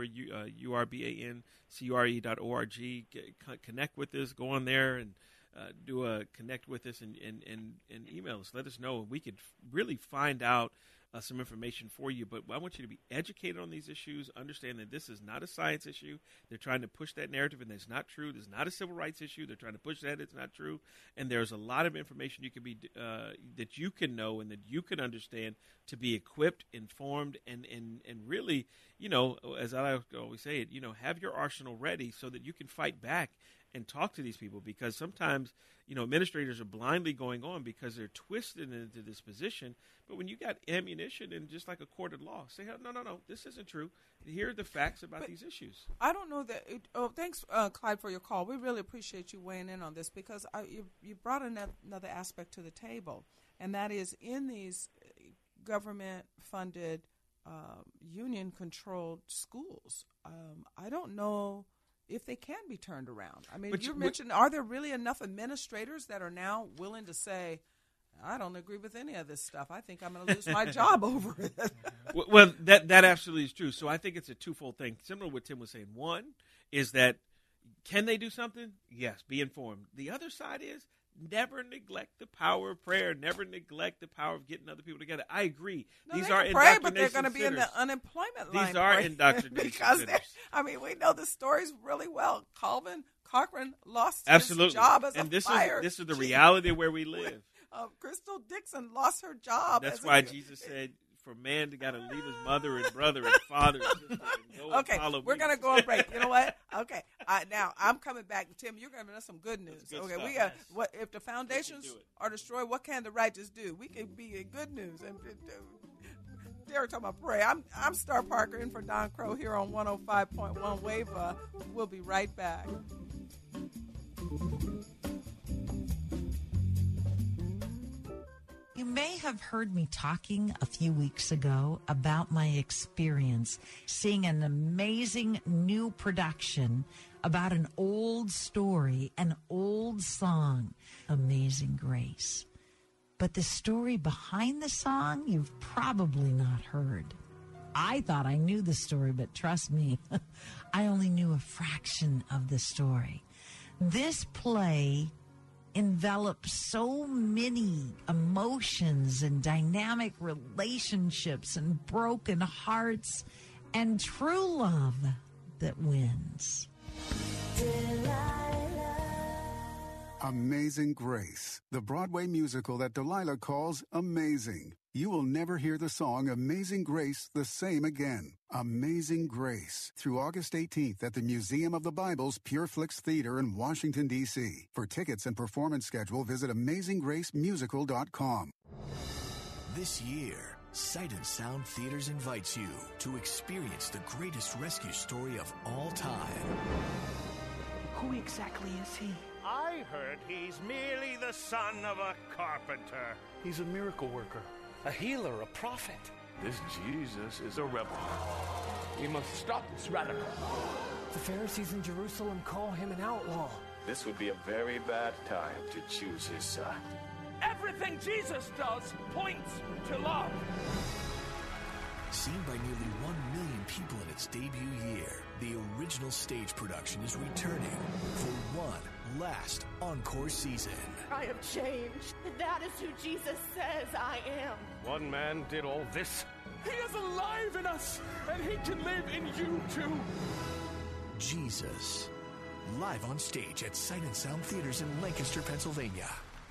urbancore.org, connect with us, go on there and do a connect with us and email us. Let us know. We could really find out some information for you. But I want you to be educated on these issues, understand that this is not a science issue. They're trying to push that narrative, and that's not true. This is not a civil rights issue. They're trying to push that. It's not true. And there's a lot of information you can be that you can know and that you can understand to be equipped, informed, and really, as I always say it, have your arsenal ready so that you can fight back and talk to these people, because sometimes, administrators are blindly going on because they're twisted into this position. But when you got ammunition and just like a court of law, say, no, this isn't true. Here are the facts about these issues. I don't know that. Thanks, Clyde, for your call. We really appreciate you weighing in on this, because you brought another aspect to the table, and that is in these government-funded, union-controlled schools. I don't know if they can be turned around. I mean, you mentioned, are there really enough administrators that are now willing to say, I don't agree with any of this stuff. I think I'm going to lose my job over it. Well, that absolutely is true. So I think it's a twofold thing. Similar to what Tim was saying. One is that, can they do something? Yes, be informed. The other side is, never neglect the power of prayer. Never neglect the power of getting other people together. I agree. No, these they are can pray, but they're indoctrination going to be centers. in the unemployment line. These are indoctrination because centers. we know the stories really well. Calvin Cochran lost Absolutely. his job as and a this fire is the reality where we live. Crystal Dixon lost her job. That's why Jesus said, for man to got to leave his mother and brother and father and sister and go okay, and follow we're me. going to go on break. You know what? Okay, now I'm coming back. Tim, you're giving us some good news. Good okay, stuff. we what if the foundations are destroyed? What can the righteous do? We can be in good news. And Derek talking about pray. I'm Star Parker in for Don Crow here on 105.1 Wave. We'll be right back. You may have heard me talking a few weeks ago about my experience seeing an amazing new production about an old story, an old song, Amazing Grace. But the story behind the song, you've probably not heard. I thought I knew the story, but trust me, I only knew a fraction of the story. This play enveloped so many emotions and dynamic relationships and broken hearts and true love that wins. Amazing Grace, the Broadway musical that Delilah calls amazing. You will never hear the song Amazing Grace the same again. Amazing Grace, through August 18th at the Museum of the Bible's PureFlix Theater in Washington, D.C. For tickets and performance schedule, visit AmazingGraceMusical.com. This year, Sight and Sound Theaters invites you to experience the greatest rescue story of all time. Who exactly is he? I heard he's merely the son of a carpenter. He's a miracle worker, a healer, a prophet. This Jesus is a rebel. We must stop this radical. The Pharisees in Jerusalem call him an outlaw. This would be a very bad time to choose his side. Everything Jesus does points to love. Seen by nearly 1 million people in its debut year, the original stage production is returning for one last encore season. I have changed. That is who Jesus says I am. One man did all this. He is alive in us, and he can live in you too. Jesus. Live on stage at Sight and Sound Theaters in Lancaster, Pennsylvania.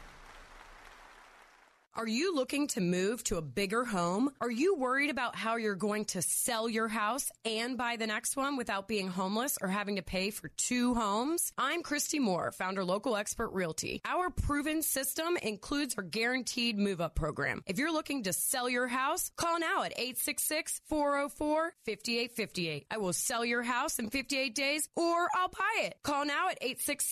Are you looking to move to a bigger home? Are you worried about how you're going to sell your house and buy the next one without being homeless or having to pay for 2 homes? I'm Christy Moore, founder Local Expert Realty. Our proven system includes our guaranteed move-up program. If you're looking to sell your house, call now at 866-404-5858. I will sell your house in 58 days or I'll buy it. Call now at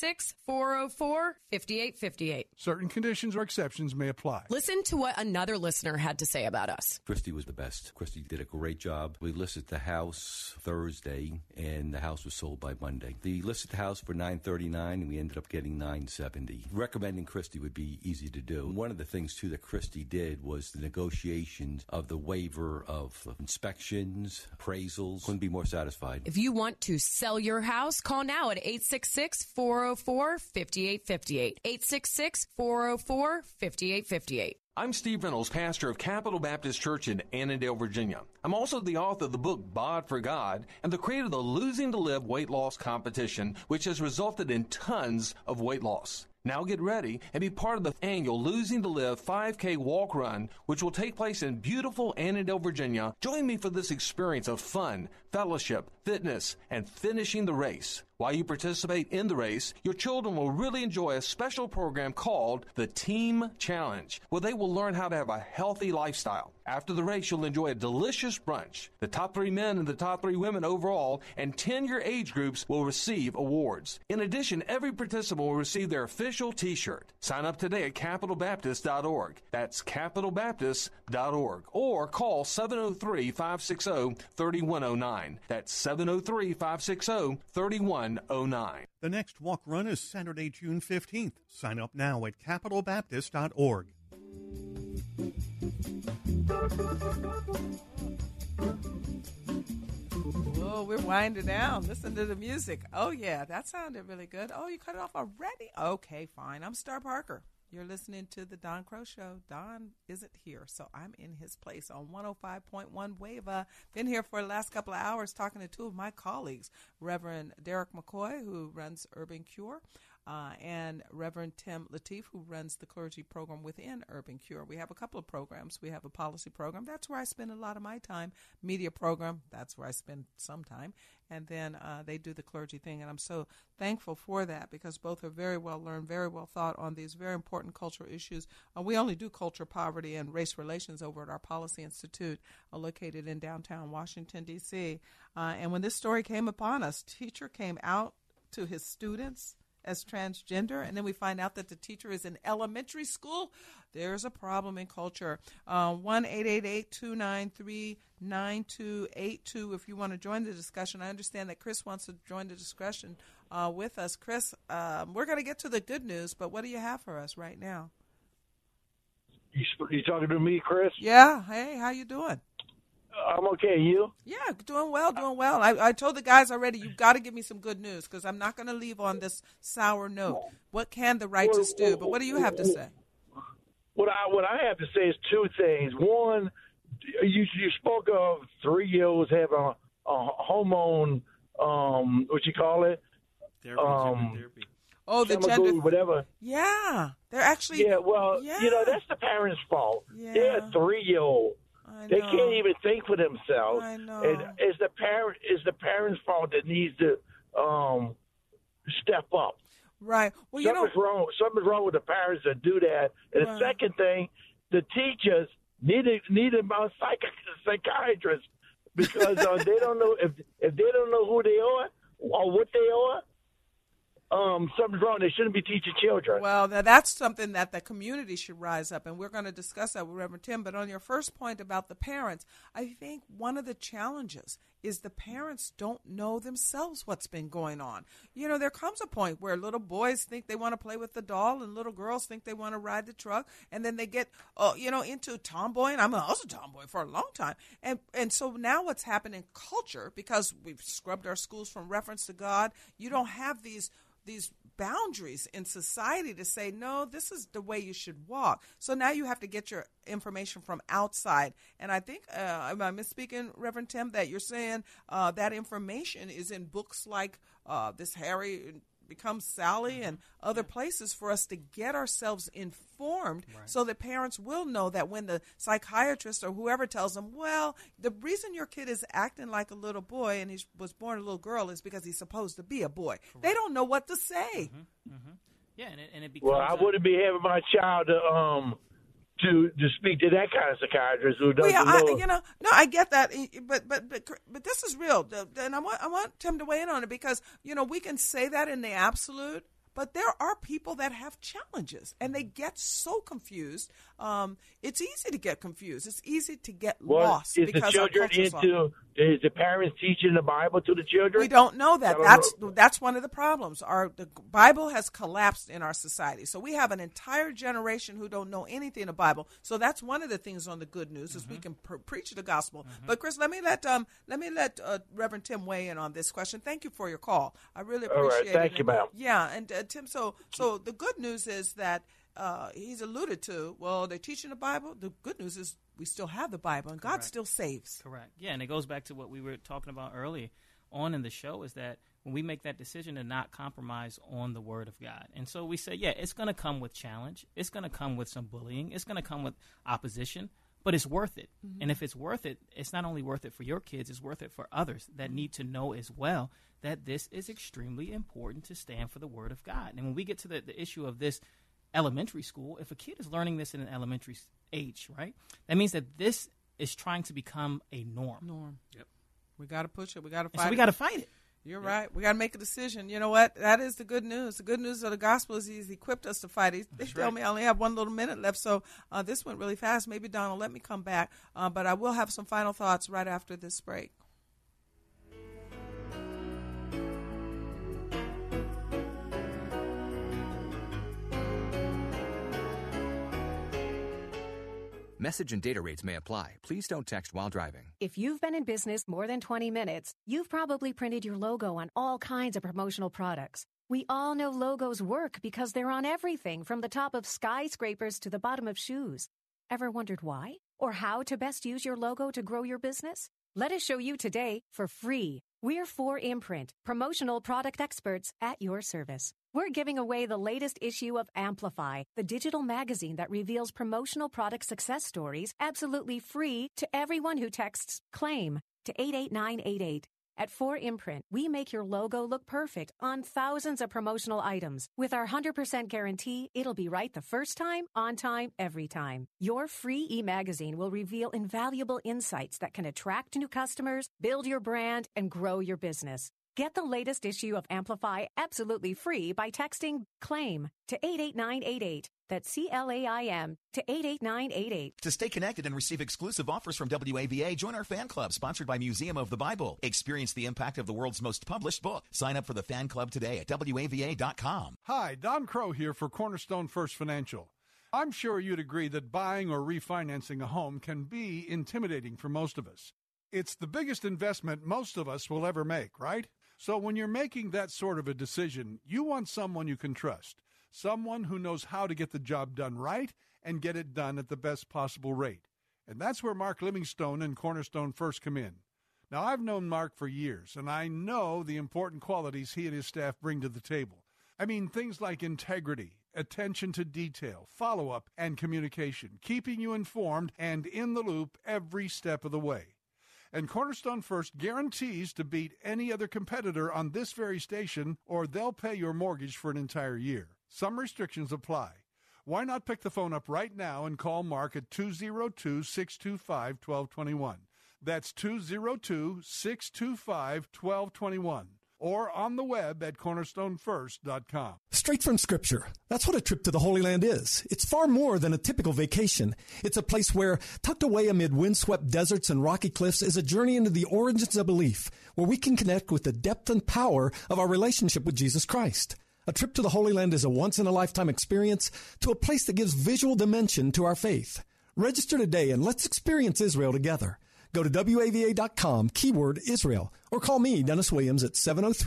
866-404-5858. Certain conditions or exceptions may apply. Listen to what another listener had to say about us. Christy was the best. Christy did a great job. We listed the house Thursday, and the house was sold by Monday. We listed the house for $939, and we ended up getting $970. Recommending Christy would be easy to do. One of the things, too, that Christy did was the negotiations of the waiver of inspections, appraisals. Couldn't be more satisfied. If you want to sell your house, call now at 866-404-5858. 866-404-5858. I'm Steve Reynolds, pastor of Capital Baptist Church in Annandale, Virginia. I'm also the author of the book Bod for God and the creator of the Losing to Live weight loss competition, which has resulted in tons of weight loss. Now get ready and be part of the annual Losing to Live 5K walk run, which will take place in beautiful Annandale, Virginia. Join me for this experience of fun, fellowship, fitness, and finishing the race. While you participate in the race, your children will really enjoy a special program called the Team Challenge, where they will learn how to have a healthy lifestyle. After the race, you'll enjoy a delicious brunch. The top 3 men and the top 3 women overall and 10-year age groups will receive awards. In addition, every participant will receive their official T-shirt. Sign up today at CapitalBaptist.org. That's CapitalBaptist.org. Or call 703-560-3109. That's 703-560-3109. The next walk run is Saturday, June 15th. Sign up now at CapitalBaptist.org. Whoa, we're winding down. Listen to the music. Oh, yeah, that sounded really good. Oh, you cut it off already? Okay, fine. I'm Star Parker. You're listening to The Don Crow Show. Don isn't here, so I'm in his place on 105.1 Wava. Been here for the last couple of hours talking to 2 of my colleagues, Reverend Derek McCoy, who runs Urban Cure, and Reverend Tim Lateef, who runs the clergy program within Urban Cure. We have a couple of programs. We have a policy program. That's where I spend a lot of my time. Media program. That's where I spend some time. And then they do the clergy thing. And I'm so thankful for that because both are very well learned, very well thought on these very important cultural issues. We only do culture, poverty, and race relations over at our Policy Institute located in downtown Washington, D.C. And when this story came upon us, teacher came out to his students as transgender, and then we find out that the teacher is in elementary school. There's a problem in culture. 1-888-293-9282 if you want to join the discussion. I understand that Chris wants to join the discussion with us. Chris, we're going to get to the good news, but what do you have for us right now? You talking to me, Chris? Yeah. Hey, how you doing? I'm okay. You? Yeah, doing well, doing well. I told the guys already, you've got to give me some good news because I'm not going to leave on this sour note. What can the righteous do? But what do you have to say? What I have to say is 2 things. One, you spoke of 3-year-olds having a hormone, what you call it? Therapy. Oh, the chemical, gender, whatever. Yeah, they're actually. Yeah, well, yeah. That's the parents' fault. Yeah. They're a 3-year-old. They can't even think for themselves. I know. And it's the parents' fault that needs to step up. Right. Well, something's wrong with the parents that do that. And the second thing, the teachers need a psychiatrist because they don't know if they don't know who they are or what they are. Something's wrong. They shouldn't be teaching children. Well, that's something that the community should rise up, and we're going to discuss that with Reverend Tim. But on your first point about the parents, I think one of the challenges is the parents don't know themselves what's been going on. There comes a point where little boys think they want to play with the doll, and little girls think they want to ride the truck, and then they get, into tomboying. I'm also a tomboy for a long time, and so now what's happened in culture, because we've scrubbed our schools from reference to God, you don't have these boundaries in society to say, no, this is the way you should walk. So now you have to get your information from outside. And I think, am I misspeaking, Reverend Tim, that you're saying that information is in books like this Harry Becomes Sally and other places for us to get ourselves informed so that parents will know that when the psychiatrist or whoever tells them, well, the reason your kid is acting like a little boy and he was born a little girl is because he's supposed to be a boy. Correct. They don't know what to say. Yeah, and it becomes... Well, I wouldn't be having my child to speak to that kind of psychiatrist who doesn't know. No, I get that, but this is real, and I want Tim to weigh in on it because we can say that in the absolute, but there are people that have challenges and they get so confused. It's easy to get confused. It's easy to get lost because the children is the parents teaching the Bible to the children? We don't know that. That's one of the problems. The Bible has collapsed in our society. So we have an entire generation who don't know anything of the Bible. So that's one of the things on the good news is we can preach the gospel. But Chris, let me let Reverend Tim weigh in on this question. Thank you for your call. I really appreciate it. Thank you, ma'am. Yeah, and Tim, so the good news is that he's alluded to, well, they're teaching the Bible. The good news is we still have the Bible, and God still saves. Correct. Yeah, and it goes back to what we were talking about early on in the show is that when we make that decision to not compromise on the Word of God. And so we say, yeah, it's going to come with challenge. It's going to come with some bullying. It's going to come with opposition, but it's worth it. Mm-hmm. And if it's worth it, it's not only worth it for your kids, it's worth it for others that need to know as well that this is extremely important to stand for the Word of God. And when we get to the issue of this elementary school, if a kid is learning this in an elementary age, right, that means that this is trying to become a norm. Yep. We got to push it. We got to fight it. So we got to fight it. You're right. We got to make a decision. You know what? That is the good news. The good news of the gospel is he's equipped us to fight. They tell me I only have one little minute left, so this went really fast. Maybe Don will let me come back, but I will have some final thoughts right after this break. Message and data rates may apply. Please don't text while driving. If you've been in business more than 20 minutes, you've probably printed your logo on all kinds of promotional products. We all know logos work because they're on everything from the top of skyscrapers to the bottom of shoes. Ever wondered why? Or how to best use your logo to grow your business? Let us show you today for free. We're 4imprint, promotional product experts at your service. We're giving away the latest issue of Amplify, the digital magazine that reveals promotional product success stories absolutely free to everyone who texts CLAIM to 88988. At 4imprint, we make your logo look perfect on thousands of promotional items. With our 100% guarantee, it'll be right the first time, on time, every time. Your free e-magazine will reveal invaluable insights that can attract new customers, build your brand, and grow your business. Get the latest issue of Amplify absolutely free by texting CLAIM to 88988. That's CLAIM to 88988. To stay connected and receive exclusive offers from WAVA, join our fan club sponsored by Museum of the Bible. Experience the impact of the world's most published book. Sign up for the fan club today at WAVA.com. Hi, Don Crow here for Cornerstone First Financial. I'm sure you'd agree that buying or refinancing a home can be intimidating for most of us. It's the biggest investment most of us will ever make, right? So when you're making that sort of a decision, you want someone you can trust, someone who knows how to get the job done right and get it done at the best possible rate. And that's where Mark Livingstone and Cornerstone First come in. Now, I've known Mark for years, and I know the important qualities he and his staff bring to the table. I mean, things like integrity, attention to detail, follow-up, and communication, keeping you informed and in the loop every step of the way. And Cornerstone First guarantees to beat any other competitor on this very station, or they'll pay your mortgage for an entire year. Some restrictions apply. Why not pick the phone up right now and call Mark at 202-625-1221. That's 202-625-1221. Or on the web at cornerstonefirst.com. Straight from Scripture. That's what a trip to the Holy Land is. It's far more than a typical vacation. It's a place where, tucked away amid windswept deserts and rocky cliffs, is a journey into the origins of belief, where we can connect with the depth and power of our relationship with Jesus Christ. A trip to the Holy Land is a once-in-a-lifetime experience to a place that gives visual dimension to our faith. Register today and let's experience Israel together. Go to WAVA.com, keyword Israel, or call me, Dennis Williams, at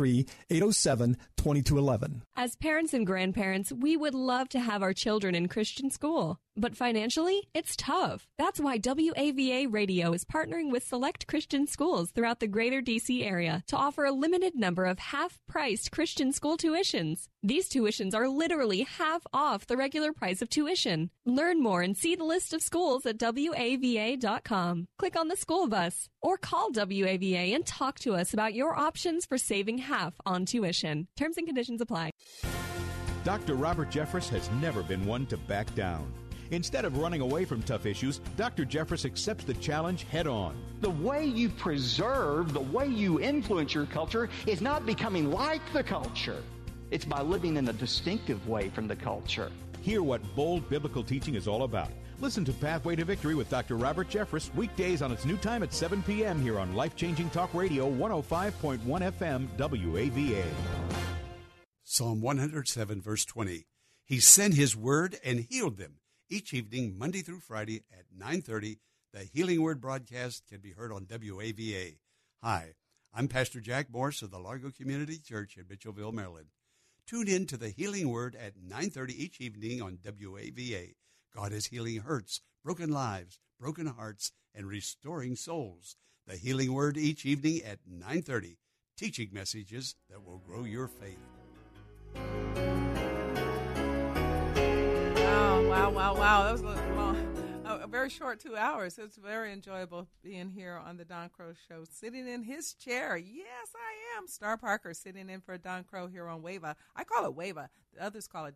703-807-2211. As parents and grandparents, we would love to have our children in Christian school. But financially, it's tough. That's why WAVA Radio is partnering with select Christian schools throughout the greater D.C. area to offer a limited number of half-priced Christian school tuitions. These tuitions are literally half off the regular price of tuition. Learn more and see the list of schools at WAVA.com. Click on the school bus or call WAVA and talk to us about your options for saving half on tuition. Terms and conditions apply. Dr. Robert Jeffress has never been one to back down. Instead of running away from tough issues, Dr. Jeffress accepts the challenge head on. The way you preserve, the way you influence your culture is not becoming like the culture. It's by living in a distinctive way from the culture. Hear what bold biblical teaching is all about. Listen to Pathway to Victory with Dr. Robert Jeffress weekdays on its new time at 7 p.m. here on Life-Changing Talk Radio 105.1 FM WAVA. Psalm 107, verse 20. He sent his word and healed them. Each evening, Monday through Friday at 9:30, the Healing Word broadcast can be heard on WAVA. Hi, I'm Pastor Jack Morse of the Largo Community Church in Mitchellville, Maryland. Tune in to the Healing Word at 9:30 each evening on WAVA. God is healing hurts, broken lives, broken hearts, and restoring souls. The Healing Word each evening at 9:30, teaching messages that will grow your faith. Wow. That was a very short 2 hours. It's very enjoyable being here on the Don Crow Show, sitting in his chair. Yes, I am. Star Parker sitting in for Don Crow here on WAVA. I call it WAVA. The others call it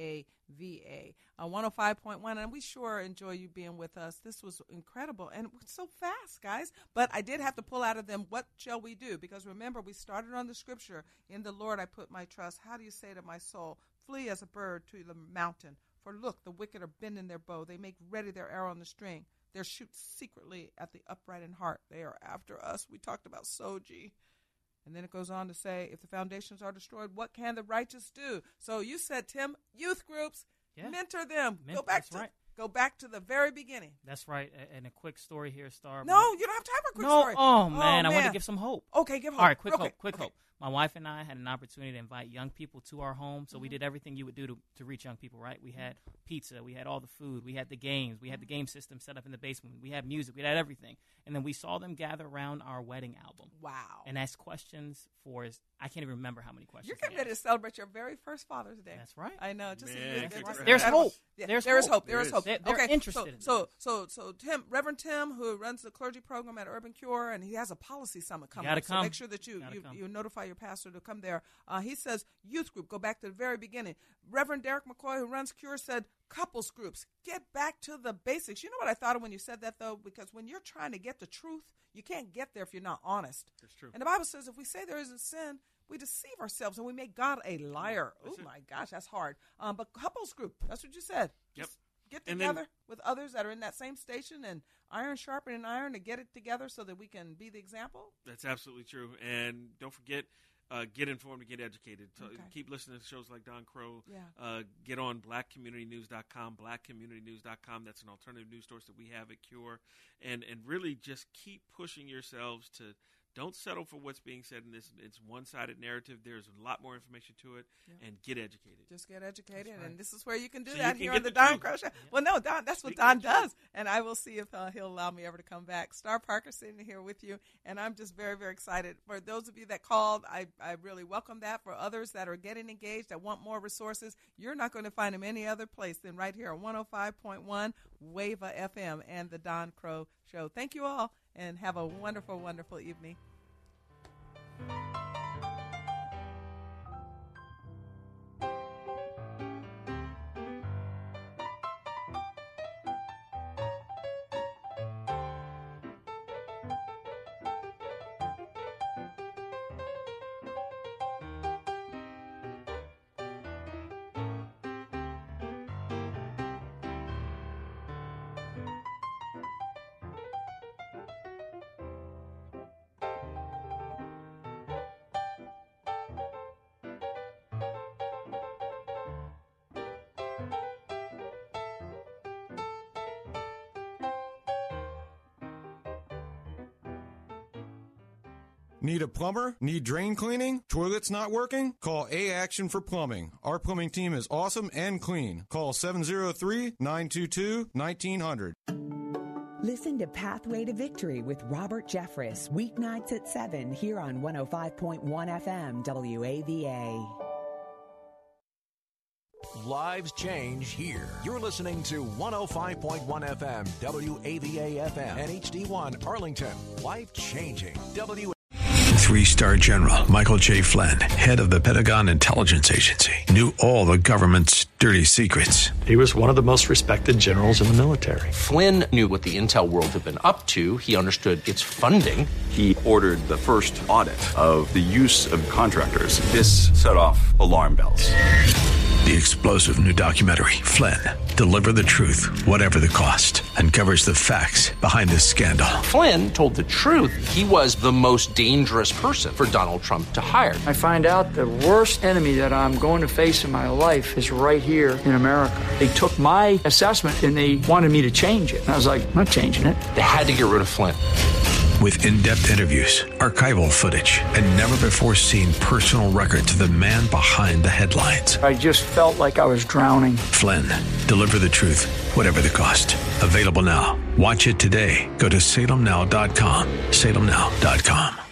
WAVA. 105.1, and we sure enjoy you being with us. This was incredible, and so fast, guys. But I did have to pull out of them, what shall we do? Because remember, we started on the scripture, in the Lord I put my trust. How do you say to my soul, flee as a bird to the mountain? For look, the wicked are bending their bow. They make ready their arrow on the string. They shoot secretly at the upright in heart. They are after us. We talked about Soji. And then it goes on to say, if the foundations are destroyed, what can the righteous do? So you said, Tim, youth groups, mentor them. Go back to the very beginning. That's right. And a quick story here, Star. No, you don't have time for a quick story. Oh, man. I want to give some hope. Okay, give hope. All right, quick hope. My wife and I had an opportunity to invite young people to our home, so we did everything you would do to reach young people, right? We had pizza, we had all the food, we had the games, we had the game system set up in the basement, we had music, we had everything. And then we saw them gather around our wedding album. Wow. And ask questions for, I can't even remember how many questions. You're getting ready to celebrate your very first Father's Day. That's right. I know. There's hope. There is hope. They're interested in So Tim, Reverend Tim, who runs the clergy program at Urban Cure, and he has a policy summit coming up. So make sure that you notify your pastor to come there. He says youth group, go back to the very beginning. Reverend Derek McCoy, who runs Cure, said couples groups, get back to the basics. You know what I thought of when you said that, though? Because when you're trying to get the truth, you can't get there if you're not honest. That's true. And the Bible says if we say there isn't sin, we deceive ourselves and we make God a liar. Oh, my gosh, that's hard. But couples group, that's what you said. Yep. Just get together with others that are in that same station, and iron sharpening iron to get it together so that we can be the example. That's absolutely true. And don't forget, get informed and get educated. Keep listening to shows like Don Crow. Yeah. Get on blackcommunitynews.com, blackcommunitynews.com. That's an alternative news source that we have at Cure. And really just keep pushing yourselves to Don't settle for what's being said in this. It's one-sided narrative. There's a lot more information to it, and get educated. Just get educated, right. and this is where you can do So that you here can on the get Don the truth. Crow Show. Yeah. Well, no, Don, that's what Don does, and I will see if he'll allow me ever to come back. Star Parker sitting here with you, and I'm just very, very excited. For those of you that called, I really welcome that. For others that are getting engaged, that want more resources, you're not going to find them any other place than right here on 105.1 WAVA FM and the Don Crow Show. Thank you all, and have a wonderful, wonderful evening. Need a plumber? Need drain cleaning? Toilets not working? Call A-Action for Plumbing. Our plumbing team is awesome and clean. Call 703-922-1900. Listen to Pathway to Victory with Robert Jeffress, weeknights at 7 here on 105.1 FM WAVA. Lives change here. You're listening to 105.1 FM, WAVA FM, and HD1 Arlington. Life changing. Three-star General Michael J. Flynn, head of the Pentagon Intelligence Agency, knew all the government's dirty secrets. He was one of the most respected generals in the military. Flynn knew what the intel world had been up to. He understood its funding. He ordered the first audit of the use of contractors. This set off alarm bells. The explosive new documentary, Flynn, Deliver the Truth, Whatever the Cost, uncovers the facts behind this scandal. Flynn told the truth. He was the most dangerous person for Donald Trump to hire. I find out the worst enemy that I'm going to face in my life is right here in America. They took my assessment and they wanted me to change it. And I was like, I'm not changing it. They had to get rid of Flynn. With in-depth interviews, archival footage, and never-before-seen personal records of the man behind the headlines. I just felt like I was drowning. Flynn, Deliver the Truth, Whatever the Cost. Available now. Watch it today. Go to salemnow.com. salemnow.com.